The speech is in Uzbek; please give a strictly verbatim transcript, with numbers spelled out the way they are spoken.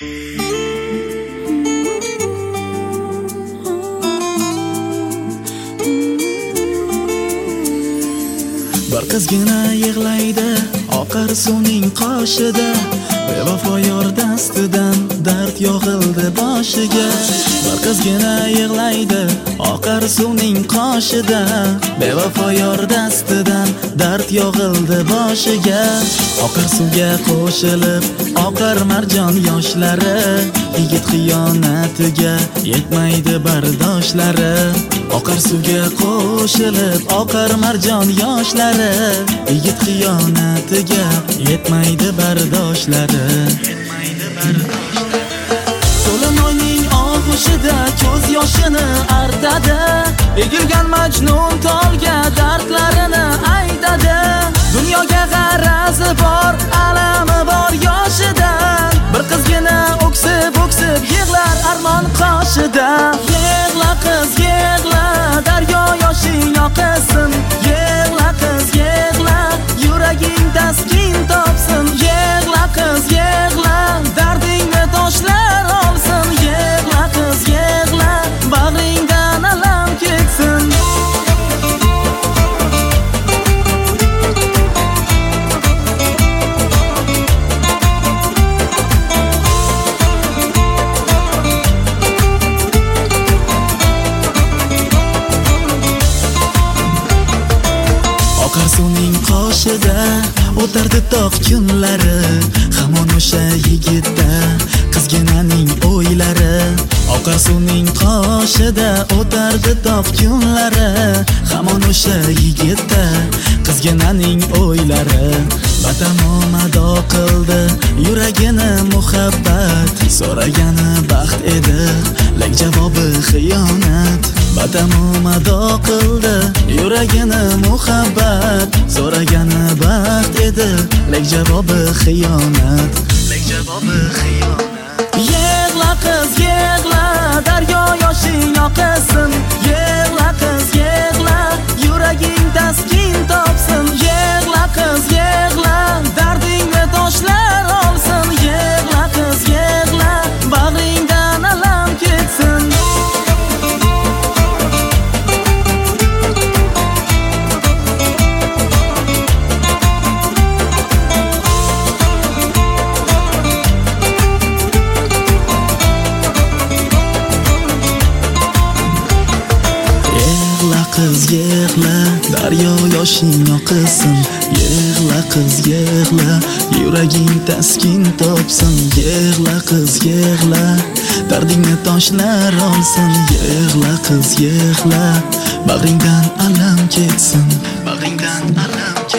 Bir qizgina yig'laydi oqar suvning qoshida, bevafo yor dastidan dard yog'ildi boshiga. Bir qizgina yig'laydi oqar suvning qoshida, bevafo yor dastidan dard yog'ildi boshiga. Oqar suvga qo'shilib oqar marjon yoshlari, yigit xiyonatiga yetmaydi bardoshlari. Oqar suvga qo'shilib oqar marjon yoshlari, yigit xiyonatiga yetmaydi bardoshlari. To'lin oyning og'ushida ko'z yoshini artadi, egilgan majnun tolga dardlarini aytadi. Dunyoga g'arazi bor, alami bor yoshidan, bir qizgina o'ksib-o'ksib yig'lar armon qoshida. Yig'la qiz yig'la, daryo yoshing oqsin. Yig'la qiz yig'la, yuraging taskin topsin. Yig'la qiz yig'la, dardingni toshlar olsin. Yig'la qiz yig'la, bag'ringdan alam ketsin. Oqar suvning qoshida o'tardi tog' kunlari, hamon o'sha yigitda qizginaning o'ylari. Oqar suvning qoshida o'tardi tog' kunlari, hamon o'sha yigitda qizginaning o'ylari. Batamom ado qildi yuragini muhabbat, so'ragani baxt edi, lek javobi xiyonat. Batamom ado qildi yuragini muhabbat, so'ragani baxt edi, lek javobi xiyonat. Lek javobi xiyonat. Yig'la qiz yig'la, daryo yoshing oqsin. Yig'la qiz yig'la, yuraging taskin topsin. Yig'la qiz yig'la, dardingni toshlar olsin. Yig'la qiz yig'la, bag'ringdan alam ketsin. Qiz yig'la, daryo yoshing oqsin. Yig'la qiz yig'la, yuraging taskin topsin. Yig'la qiz yig'la, dardingni toshlar olsin. Yig'la qiz yig'la, bag'ringdan alam ketsin. Bag'ringdan alam